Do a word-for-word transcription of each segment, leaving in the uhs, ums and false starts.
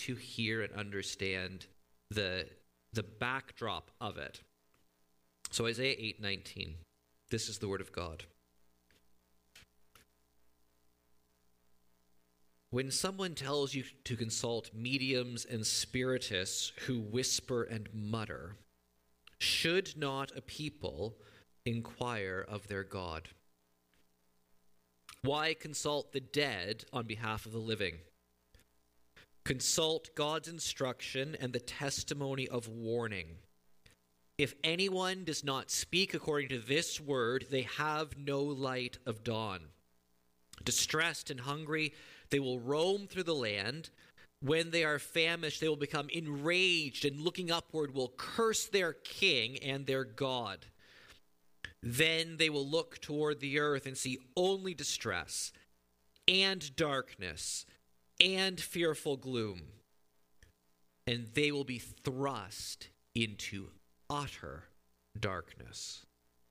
to hear and understand the, the backdrop of it. So Isaiah eight nineteen, this is the word of God. When someone tells you to consult mediums and spiritists who whisper and mutter, should not a people inquire of their God? Why consult the dead on behalf of the living? Consult God's instruction and the testimony of warning. If anyone does not speak according to this word, they have no light of dawn. Distressed and hungry, they will roam through the land. When they are famished, they will become enraged, and looking upward will curse their king and their God. Then they will look toward the earth and see only distress and darkness and fearful gloom. And they will be thrust into utter darkness.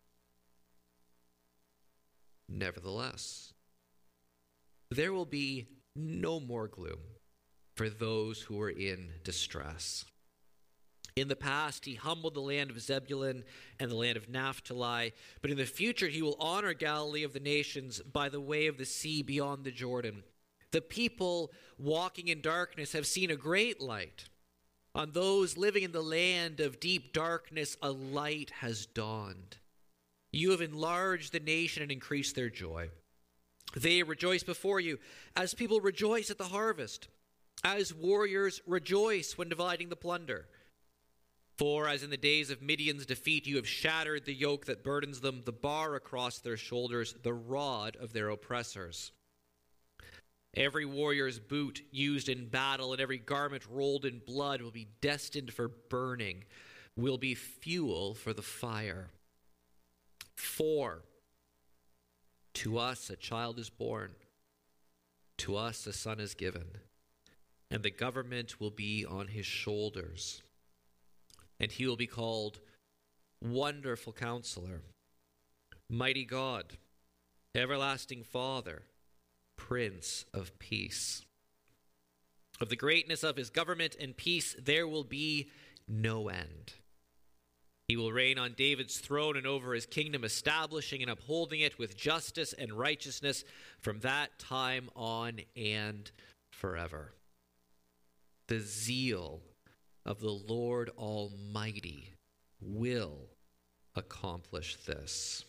Nevertheless, there will be no more gloom for those who are in distress. In the past, he humbled the land of Zebulun and the land of Naphtali, but in the future he will honor Galilee of the nations by the way of the sea beyond the Jordan. The people walking in darkness have seen a great light. On those living in the land of deep darkness, a light has dawned. You have enlarged the nation and increased their joy. They rejoice before you as people rejoice at the harvest, as warriors rejoice when dividing the plunder. For as in the days of Midian's defeat, you have shattered the yoke that burdens them, the bar across their shoulders, the rod of their oppressors. Every warrior's boot used in battle and every garment rolled in blood will be destined for burning, will be fuel for the fire. For to us a child is born, to us a son is given, and the government will be on his shoulders. And he will be called Wonderful Counselor, Mighty God, Everlasting Father, Prince of Peace. Of the greatness of his government and peace there will be no end. He will reign on David's throne and over his kingdom, establishing and upholding it with justice and righteousness from that time on and forever. The zeal of the Lord Almighty will accomplish this.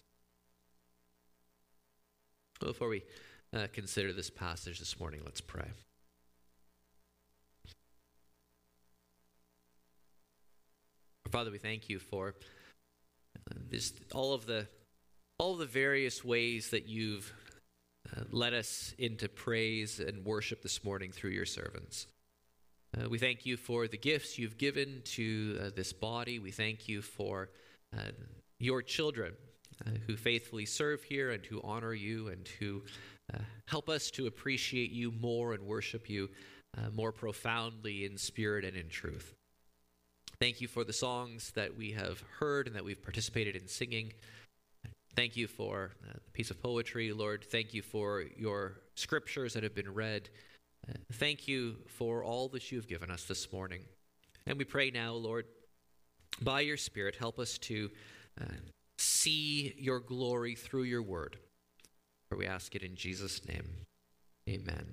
Before we uh, consider this passage this morning, let's pray. Father, we thank you for uh, this, all of the all of the various ways that you've uh, led us into praise and worship this morning through your servants. Uh, we thank you for the gifts you've given to uh, this body. We thank you for uh, your children uh, who faithfully serve here and who honor you and who uh, help us to appreciate you more and worship you uh, more profoundly in spirit and in truth. Thank you for the songs that we have heard and that we've participated in singing. Thank you for uh, the piece of poetry, Lord. Thank you for your scriptures that have been read. Uh, thank you for all that you have given us this morning. And we pray now, Lord, by your Spirit, help us to uh, see your glory through your word. For we ask it in Jesus' name. Amen.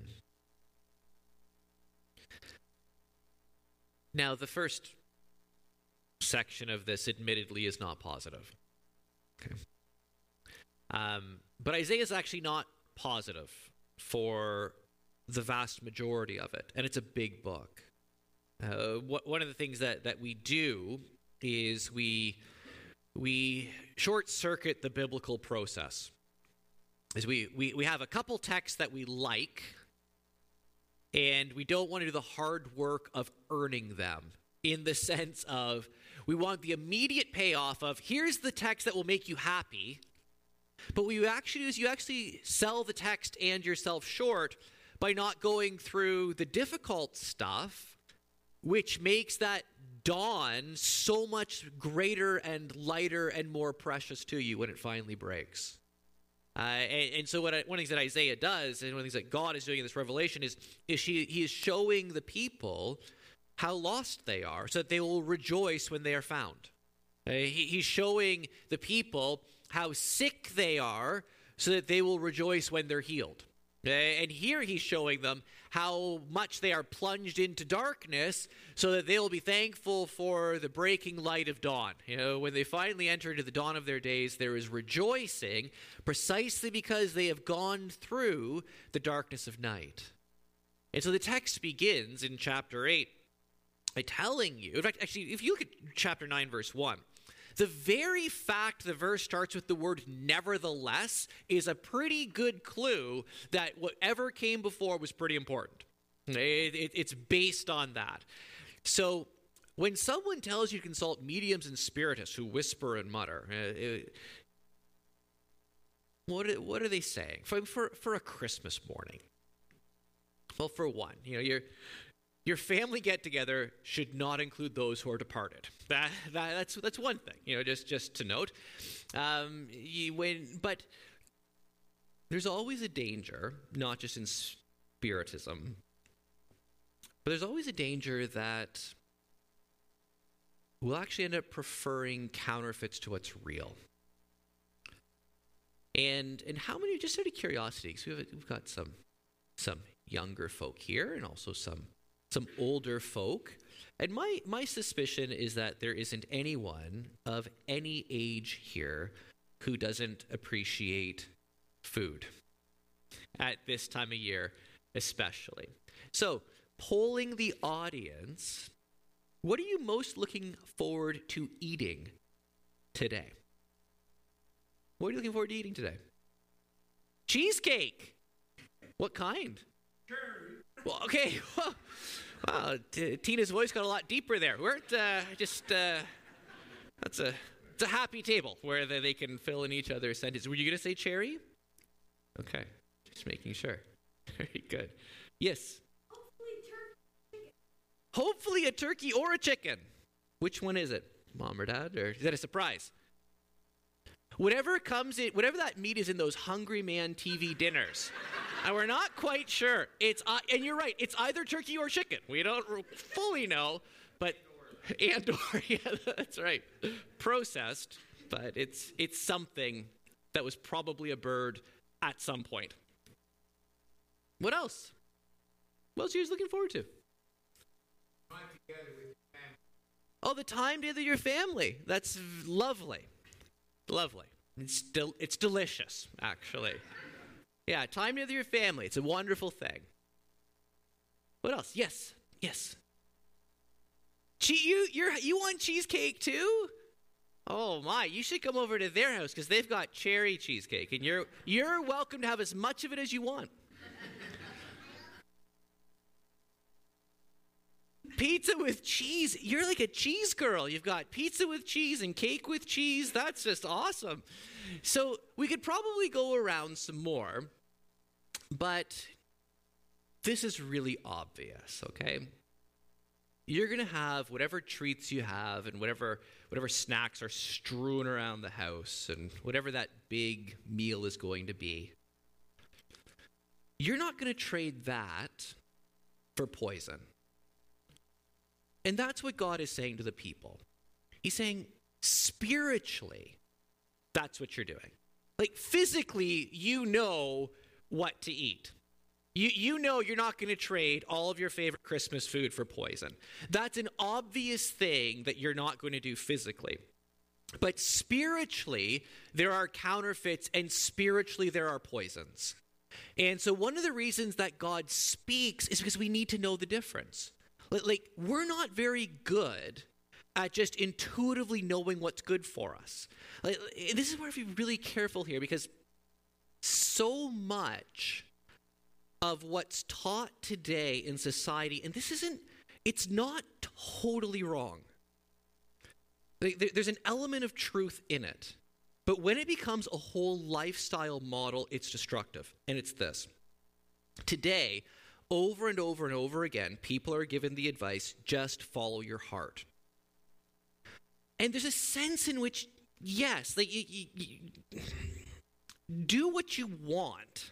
Now, the first section of this admittedly is not positive. Okay. Um, but Isaiah is actually not positive for the vast majority of it, and it's a big book. Uh, wh- one of the things that, that we do is we we short-circuit the biblical process. Is we, we, we have a couple texts that we like, and we don't want to do the hard work of earning them, in the sense of we want the immediate payoff of here's the text that will make you happy, but what you actually do is you actually sell the text and yourself short by not going through the difficult stuff, which makes that dawn so much greater and lighter and more precious to you when it finally breaks. Uh, and, and so what I, one of the things that Isaiah does, and one of the things that God is doing in this revelation is, is she, he is showing the people how lost they are so that they will rejoice when they are found. Uh, he, he's showing the people how sick they are so that they will rejoice when they're healed. Uh, and here he's showing them how much they are plunged into darkness so that they will be thankful for the breaking light of dawn. You know, when they finally enter into the dawn of their days, there is rejoicing precisely because they have gone through the darkness of night. And so the text begins in chapter eight by telling you, in fact, actually, if you look at chapter nine, verse one, the very fact the verse starts with the word nevertheless is a pretty good clue that whatever came before was pretty important. It, it, it's based on that. So when someone tells you to consult mediums and spiritists who whisper and mutter, uh, it, what, are, what are they saying? For, for, for a Christmas morning. Well, for one, you know, you're... Your family get-together should not include those who are departed. That, that that's that's one thing, you know, just just to note. Um, you, when, but there's always a danger, not just in spiritism, but there's always a danger that we'll actually end up preferring counterfeits to what's real. And and how many? Just out of curiosity, because we've, we've got some some younger folk here, and also some. some older folk. And my, my suspicion is that there isn't anyone of any age here who doesn't appreciate food at this time of year especially. So, polling the audience, what are you most looking forward to eating today? What are you looking forward to eating today? Cheesecake! What kind? Well, okay. Wow, T- Tina's voice got a lot deeper there. We're at, uh, just, uh, that's a, it's a happy table where they, they can fill in each other's sentences. Were you going to say cherry? Okay, just making sure. Very good. Yes? Hopefully turkey. Hopefully a turkey or a chicken. Which one is it? Mom or dad? Or is that a surprise? Whatever comes in, whatever that meat is in those Hungry Man T V dinners. And we're not quite sure. It's uh, and you're right. It's either turkey or chicken. We don't fully know, but and or yeah, that's right. Processed, but it's it's something that was probably a bird at some point. What else? What else are you guys looking forward to? Time together with your family. Oh, the time together with your family. That's lovely, lovely. It's del- it's delicious, actually. Yeah, time with your family. It's a wonderful thing. What else? Yes, yes. Che- you you're, you want cheesecake too? Oh my! You should come over to their house because they've got cherry cheesecake, and you're you're welcome to have as much of it as you want. Pizza with cheese. You're like a cheese girl. You've got pizza with cheese and cake with cheese. That's just awesome. So we could probably go around some more, but this is really obvious, okay? You're going to have whatever treats you have and whatever whatever snacks are strewn around the house and whatever that big meal is going to be. You're not going to trade that for poison. And that's what God is saying to the people. He's saying, spiritually, that's what you're doing. Like, physically, you know what to eat. You, you know you're not going to trade all of your favorite Christmas food for poison. That's an obvious thing that you're not going to do physically. But spiritually, there are counterfeits, and spiritually, there are poisons. And so one of the reasons that God speaks is because we need to know the difference. Like, we're not very good at just intuitively knowing what's good for us. Like, this is where we have to be really careful here, because so much of what's taught today in society, and this isn't, it's not totally wrong. There's an element of truth in it. But when it becomes a whole lifestyle model, it's destructive. And it's this. Today, over and over and over again, people are given the advice, just follow your heart. And there's a sense in which, yes, like you, you, you, do what you want.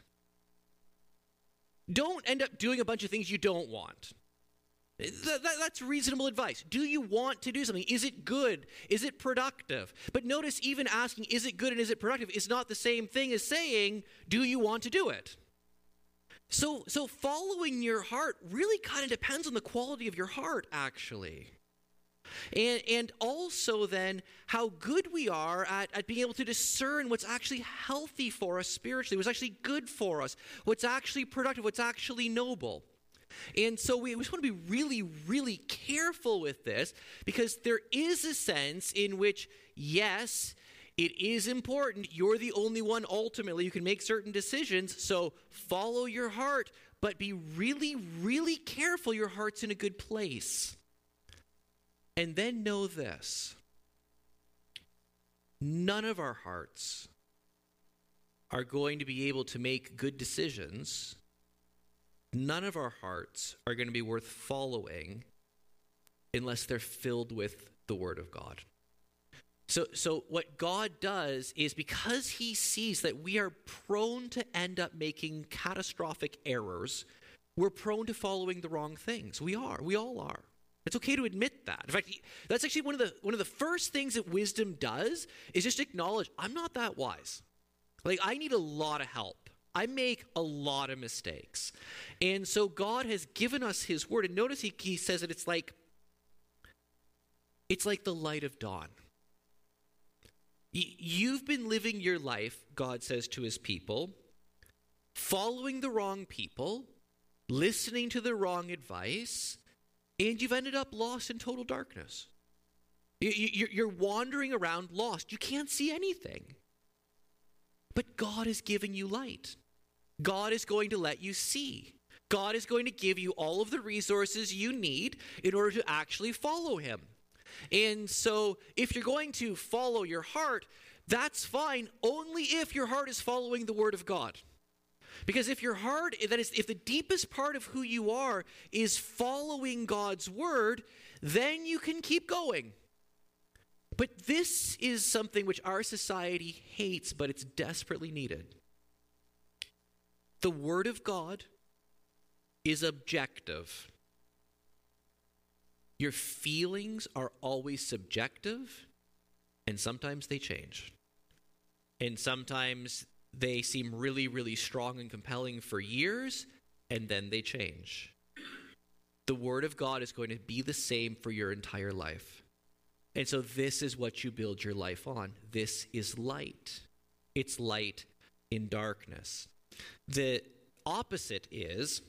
Don't end up doing a bunch of things you don't want. Th- that, that's reasonable advice. Do you want to do something? Is it good? Is it productive? But notice even asking, is it good and is it productive, is not the same thing as saying, do you want to do it? So, so following your heart really kind of depends on the quality of your heart, actually. And, and also then how good we are at, at being able to discern what's actually healthy for us spiritually, what's actually good for us, what's actually productive, what's actually noble. And so we just want to be really, really careful with this, because there is a sense in which, yes, it is important. You're the only one ultimately who can make certain decisions, so follow your heart, but be really, really careful your heart's in a good place. And then know this: none of our hearts are going to be able to make good decisions. None of our hearts are going to be worth following unless they're filled with the Word of God. So, so what God does is, because he sees that we are prone to end up making catastrophic errors, we're prone to following the wrong things. We are. We all are. It's okay to admit that. In fact, that's actually one of the one of the first things that wisdom does, is just acknowledge, I'm not that wise. Like, I need a lot of help. I make a lot of mistakes. And so God has given us his word. And notice he, he says that it's like, it's like the light of dawn. Y- you've been living your life, God says to his people, following the wrong people, listening to the wrong advice, and you've ended up lost in total darkness. You, you, you're wandering around lost. You can't see anything. But God is giving you light. God is going to let you see. God is going to give you all of the resources you need in order to actually follow him. And so if you're going to follow your heart, that's fine, only if your heart is following the word of God. Because if your heart, that is, if the deepest part of who you are is following God's word, then you can keep going. But this is something which our society hates, but it's desperately needed. The word of God is objective. Your feelings are always subjective, and sometimes they change. And sometimes they seem really, really strong and compelling for years, and then they change. The word of God is going to be the same for your entire life. And so this is what you build your life on. This is light. It's light in darkness. The opposite is,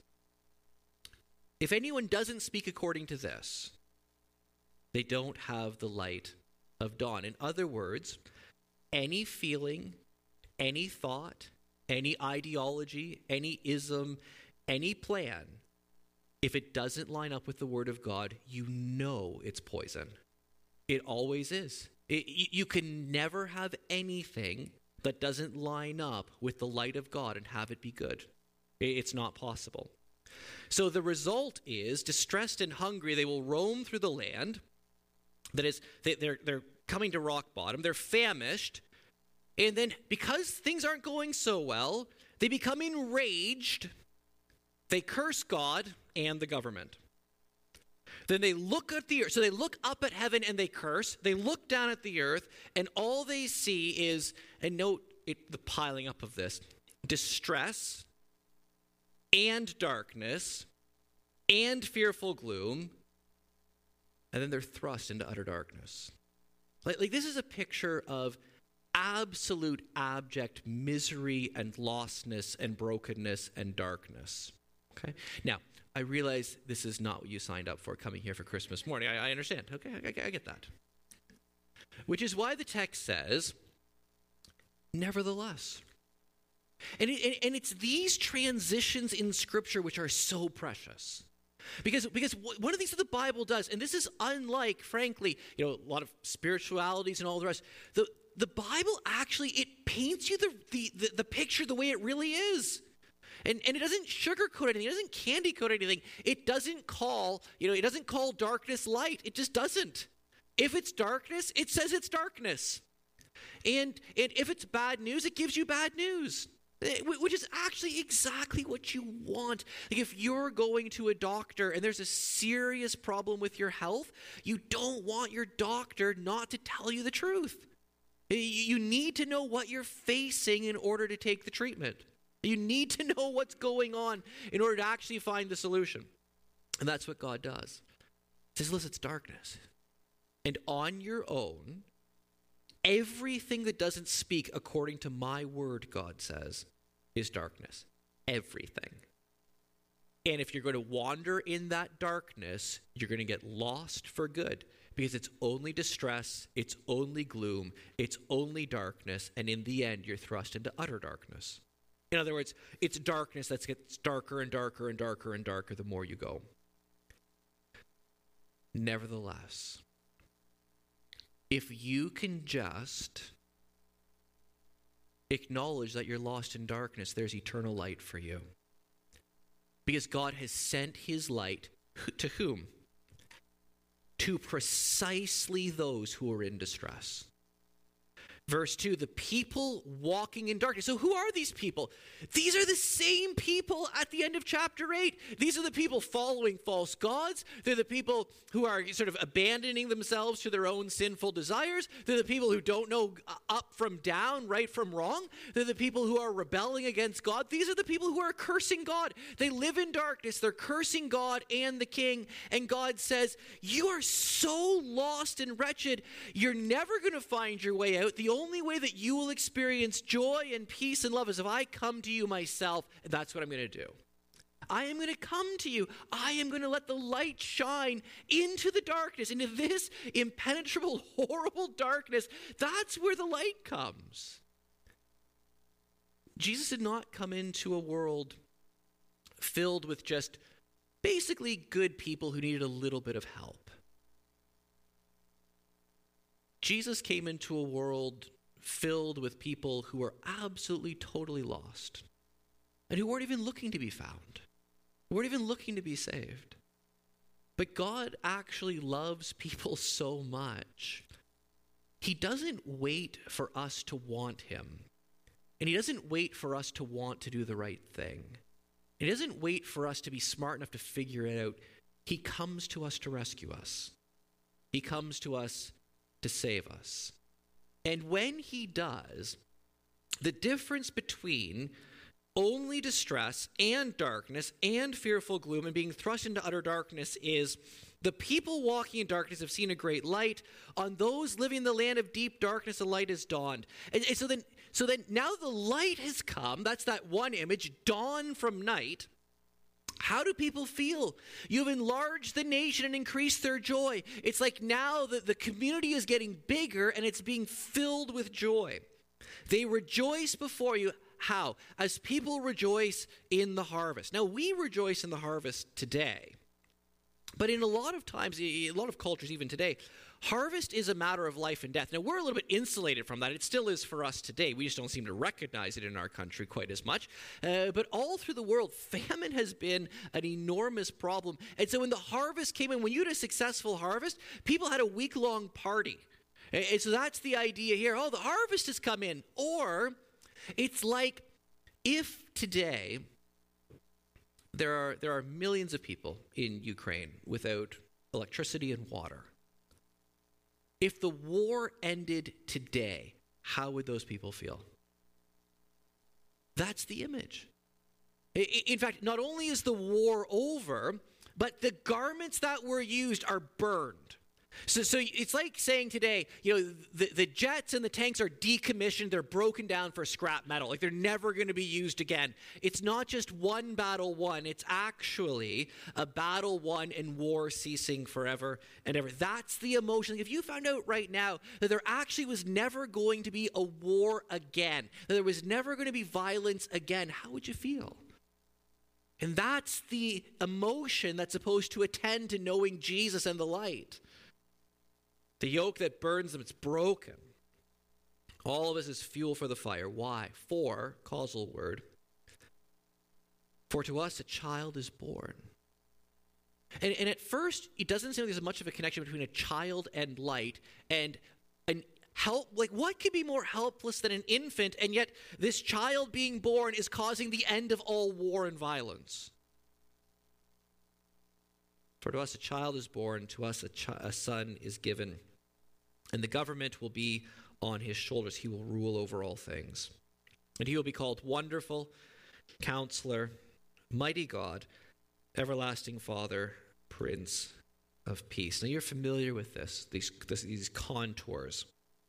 if anyone doesn't speak according to this, they don't have the light of dawn. In other words, any feeling, any thought, any ideology, any ism, any plan, if it doesn't line up with the word of God, you know it's poison. It always is. It, you can never have anything that doesn't line up with the light of God and have it be good. It's not possible. So the result is, distressed and hungry, they will roam through the land. That is, they, they're, they're coming to rock bottom. They're famished. And then, because things aren't going so well, they become enraged. They curse God and the government. Then they look at the earth. So they look up at heaven and they curse. They look down at the earth, and all they see is, and note it, the piling up of this, distress and darkness and fearful gloom, and then they're thrust into utter darkness. Like, like this is a picture of absolute abject misery and lostness and brokenness and darkness. Okay? Now, I realize this is not what you signed up for, coming here for Christmas morning. I, I understand. Okay, I, I get that. Which is why the text says, nevertheless. And, it, and it's these transitions in Scripture which are so precious. Because, because one of the things that the Bible does, and this is unlike, frankly, you know, a lot of spiritualities and all the rest, the, the Bible actually, it paints you the, the, the, the picture the way it really is. And, and it doesn't sugarcoat anything. It doesn't candy coat anything. It doesn't call, you know, it doesn't call darkness light. It just doesn't. If it's darkness, it says it's darkness. And, and if it's bad news, it gives you bad news, which is actually exactly what you want. Like if you're going to a doctor and there's a serious problem with your health, you don't want your doctor not to tell you the truth. You need to know what you're facing in order to take the treatment. You need to know what's going on in order to actually find the solution. And that's what God does. He says, listen, it's darkness. And on your own, everything that doesn't speak according to my word, God says, is darkness. Everything. And if you're going to wander in that darkness, you're going to get lost for good. Because it's only distress, it's only gloom, it's only darkness, and in the end, you're thrust into utter darkness. In other words, it's darkness that gets darker and darker and darker and darker the more you go. Nevertheless, if you can just acknowledge that you're lost in darkness, there's eternal light for you. Because God has sent his light to whom? To precisely those who are in distress. Verse two, the people walking in darkness. So who are these people? These are the same people at the end of chapter eight. These are the people following false gods. They're the people who are sort of abandoning themselves to their own sinful desires. They're the people who don't know up from down, right from wrong. They're the people who are rebelling against God. These are the people who are cursing God. They live in darkness. They're cursing God and the king. And God says, you are so lost and wretched. You're never going to find your way out. The only way that you will experience joy and peace and love is if I come to you myself, and that's what I'm going to do. I am going to come to you. I am going to let the light shine into the darkness, into this impenetrable, horrible darkness. That's where the light comes. Jesus did not come into a world filled with just basically good people who needed a little bit of help. Jesus came into a world filled with people who were absolutely, totally lost and who weren't even looking to be found, who weren't even looking to be saved. But God actually loves people so much. He doesn't wait for us to want him, and he doesn't wait for us to want to do the right thing. He doesn't wait for us to be smart enough to figure it out. He comes to us to rescue us. He comes to us to save us. And when he does, the difference between only distress and darkness and fearful gloom and being thrust into utter darkness is the people walking in darkness have seen a great light. On those living in the land of deep darkness, a light has dawned. And, and so then, so then now the light has come. That's that one image, dawn from night. How do people feel? You've enlarged the nation and increased their joy. It's like now that the community is getting bigger and it's being filled with joy. They rejoice before you. How? As people rejoice in the harvest. Now, we rejoice in the harvest today. But in a lot of times, a lot of cultures even today, harvest is a matter of life and death. Now, we're a little bit insulated from that. It still is for us today. We just don't seem to recognize it in our country quite as much. Uh, but all through the world, famine has been an enormous problem. And so when the harvest came in, when you had a successful harvest, people had a week-long party. And so that's the idea here. Oh, the harvest has come in. Or it's like if today there are there are millions of people in Ukraine without electricity and water. If the war ended today, how would those people feel? That's the image. In fact, not only is the war over, but the garments that were used are burned. So, so it's like saying today, you know, the, the jets and the tanks are decommissioned. They're broken down for scrap metal. Like they're never going to be used again. It's not just one battle won. It's actually a battle won and war ceasing forever and ever. That's the emotion. If you found out right now that there actually was never going to be a war again, that there was never going to be violence again, how would you feel? And that's the emotion that's supposed to attend to knowing Jesus and the light. The yoke that burns them, it's broken. All of us is fuel for the fire. Why? For, causal word, for to us a child is born. And, and at first, it doesn't seem like there's much of a connection between a child and light. And, and help, like what could be more helpless than an infant, and yet this child being born is causing the end of all war and violence? For to us a child is born, to us a, chi- a son is given, and the government will be on his shoulders. He will rule over all things. And he will be called Wonderful, Counselor, Mighty God, Everlasting Father, Prince of Peace. Now you're familiar with this, these, this, these contours.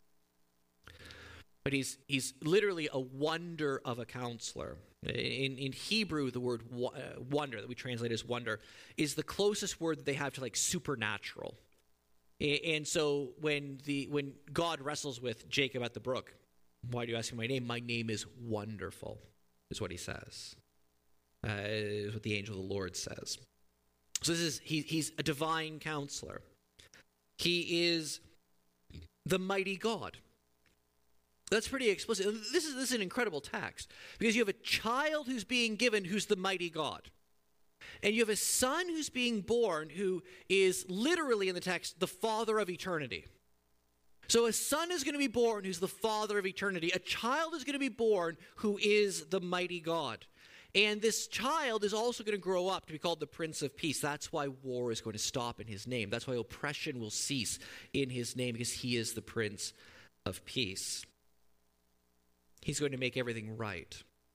But he's he's literally a wonder of a counselor. In in Hebrew, the word wonder that we translate as wonder is the closest word that they have to like supernatural. And so when the when God wrestles with Jacob at the brook, why do you ask me my name? My name is Wonderful, is what he says. Uh, is what the angel of the Lord says. So this is he he's a divine counselor. He is the mighty God. That's pretty explicit. This is, this is an incredible text because you have a child who's being given who's the mighty God. And you have a son who's being born who is literally in the text the father of eternity. So a son is going to be born who's the father of eternity. A child is going to be born who is the mighty God. And this child is also going to grow up to be called the Prince of Peace. That's why war is going to stop in his name. That's why oppression will cease in his name, because he is the Prince of Peace. He's going to make everything right.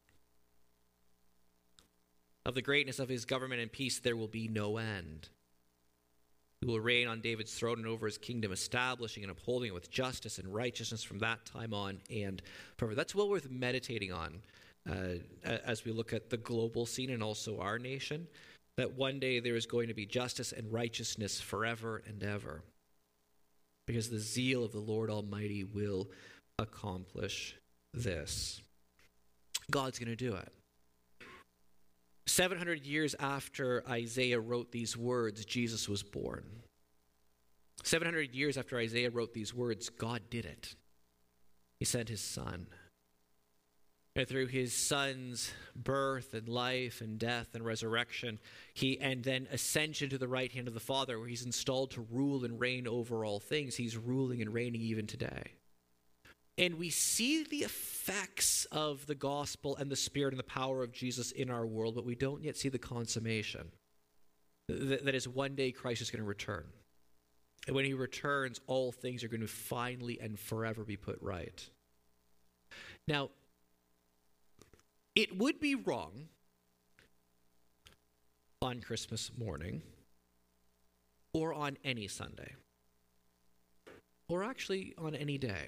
Of the greatness of his government and peace, there will be no end. He will reign on David's throne and over his kingdom, establishing and upholding it with justice and righteousness from that time on and forever. That's well worth meditating on uh, as we look at the global scene and also our nation, that one day there is going to be justice and righteousness forever and ever, because the zeal of the Lord Almighty will accomplish this. God's going to do it. seven hundred years after Isaiah wrote these words, Jesus was born. seven hundred years after Isaiah wrote these words, God did it. He sent his son. And through his son's birth and life and death and resurrection, he and then ascension to the right hand of the Father, where he's installed to rule and reign over all things. He's ruling and reigning even today. And we see the effects of the gospel and the Spirit and the power of Jesus in our world, but we don't yet see the consummation. That, that is, one day Christ is going to return. And when he returns, all things are going to finally and forever be put right. Now, it would be wrong on Christmas morning or on any Sunday, or actually on any day,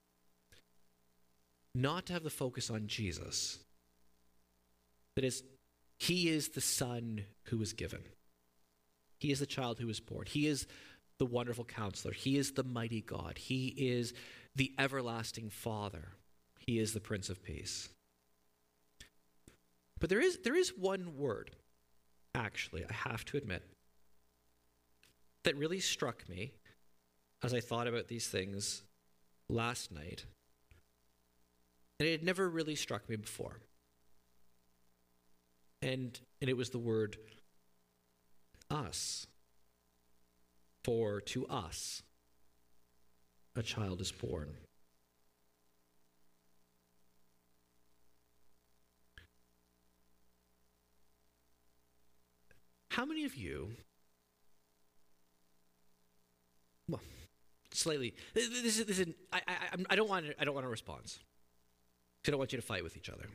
not to have the focus on Jesus. That is, he is the son who was given. He is the child who was born. He is the wonderful counselor. He is the mighty God. He is the everlasting Father. He is the Prince of Peace. But there is there is one word, actually, I have to admit, that really struck me as I thought about these things last night. And it had never really struck me before. And, and it was the word us. For to us, a child is born. How many of you, well, slightly, this is, this is I, I, I don't want I don't want a response. I don't want you to fight with each other.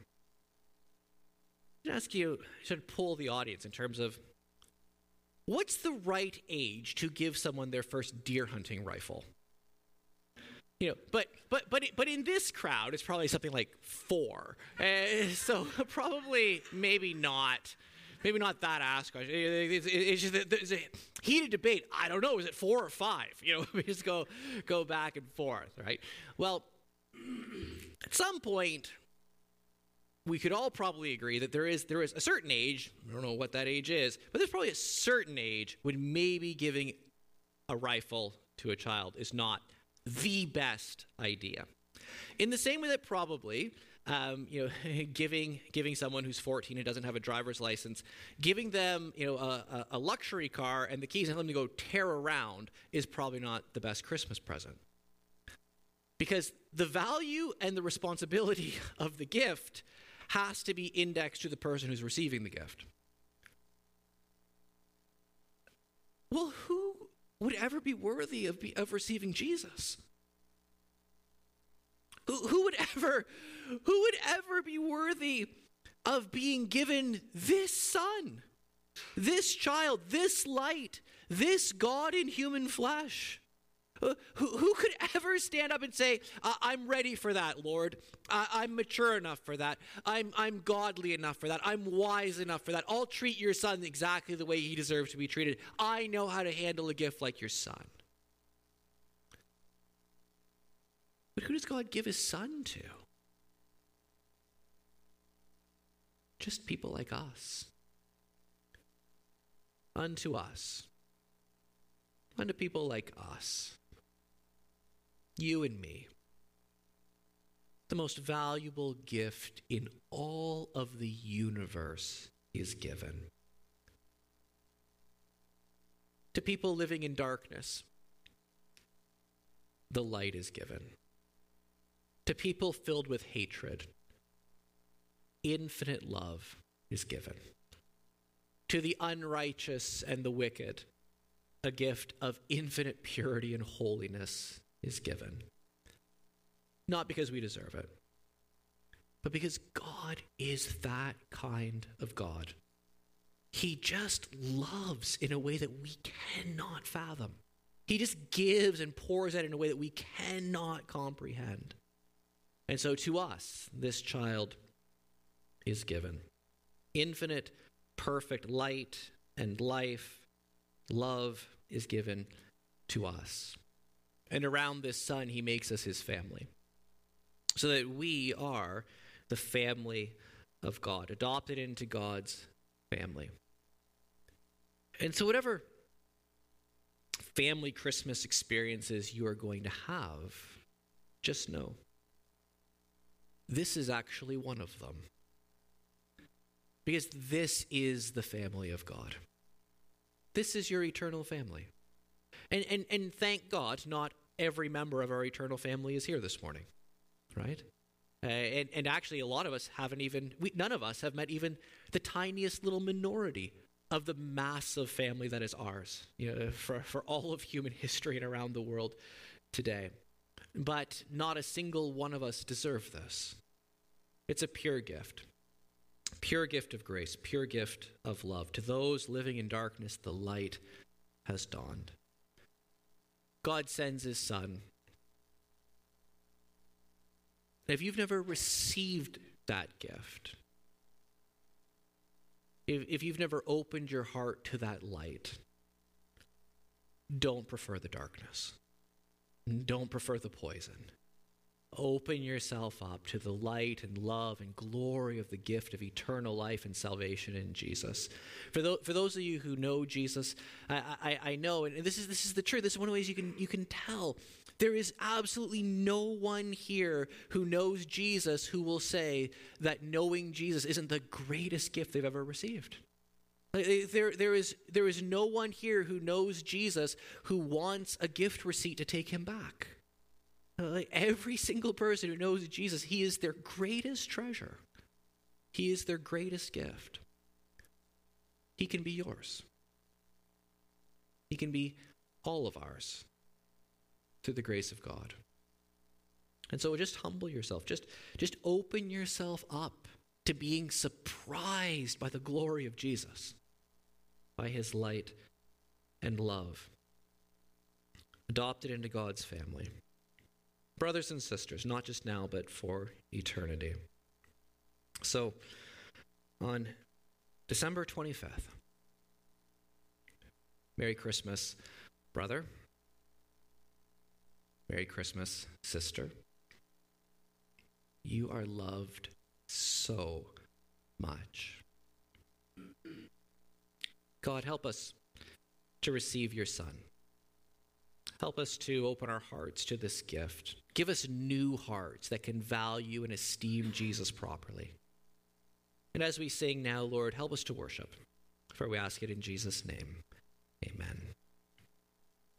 I should ask you, I should poll the audience in terms of what's the right age to give someone their first deer hunting rifle? You know, but but but but in this crowd, it's probably something like four. Uh, so probably maybe not. Maybe not that ask question. It's, it's just that there's a heated debate. I don't know. Is it four or five? You know, we just go go back and forth, right? Well, at some point, we could all probably agree that there is there is a certain age. I don't know what that age is, but there's probably a certain age when maybe giving a rifle to a child is not the best idea. In the same way that probably. Um, you know, giving giving someone who's fourteen and doesn't have a driver's license, giving them, you know, a, a luxury car and the keys and let them to go tear around is probably not the best Christmas present. Because the value and the responsibility of the gift has to be indexed to the person who's receiving the gift. Well, who would ever be worthy of, be, of receiving Jesus? Who, who would ever, who would ever be worthy of being given this son, this child, this light, this God in human flesh? Who, who could ever stand up and say, I'm ready for that, Lord. I, I'm mature enough for that. I'm, I'm godly enough for that. I'm wise enough for that. I'll treat your son exactly the way he deserves to be treated. I know how to handle a gift like your son. But who does God give his son to? Just people like us. Unto us. Unto people like us. You and me. The most valuable gift in all of the universe is given. To people living in darkness, the light is given. To people filled with hatred, infinite love is given. To the unrighteous and the wicked, a gift of infinite purity and holiness is given. Not because we deserve it, but because God is that kind of God. He just loves in a way that we cannot fathom. He just gives and pours out in a way that we cannot comprehend. And so to us, this child is given. Infinite, perfect light and life, love is given to us. And around this son, he makes us his family. So that we are the family of God, adopted into God's family. And so whatever family Christmas experiences you are going to have, just know, this is actually one of them. Because this is the family of God. This is your eternal family. And, and, and thank God, not every member of our eternal family is here this morning, right? Uh, and, and actually, a lot of us haven't even, we, none of us have met even the tiniest little minority of the massive family that is ours, you know, for, for all of human history and around the world today. But not a single one of us deserve this. It's a pure gift. Pure gift of grace, pure gift of love. To those living in darkness, the light has dawned. God sends his son. If you've never received that gift, if, if you've never opened your heart to that light, don't prefer the darkness. Don't prefer the poison. Open yourself up to the light and love and glory of the gift of eternal life and salvation in Jesus. For those, for those of you who know Jesus, I, I, I know, and this is this is the truth. This is one of the ways you can you can tell. There is absolutely no one here who knows Jesus who will say that knowing Jesus isn't the greatest gift they've ever received. There, there is there is no one here who knows Jesus who wants a gift receipt to take him back. Like every single person who knows Jesus, he is their greatest treasure. He is their greatest gift. He can be yours. He can be all of ours through the grace of God. And so just humble yourself. Just, just open yourself up to being surprised by the glory of Jesus, by his light and love. Adopted into God's family. Brothers and sisters, not just now, but for eternity. So, on December twenty-fifth, Merry Christmas, brother. Merry Christmas, sister. You are loved so much. God, help us to receive your Son. Help us to open our hearts to this gift. Give us new hearts that can value and esteem Jesus properly. And as we sing now, Lord, help us to worship. For we ask it in Jesus' name. Amen.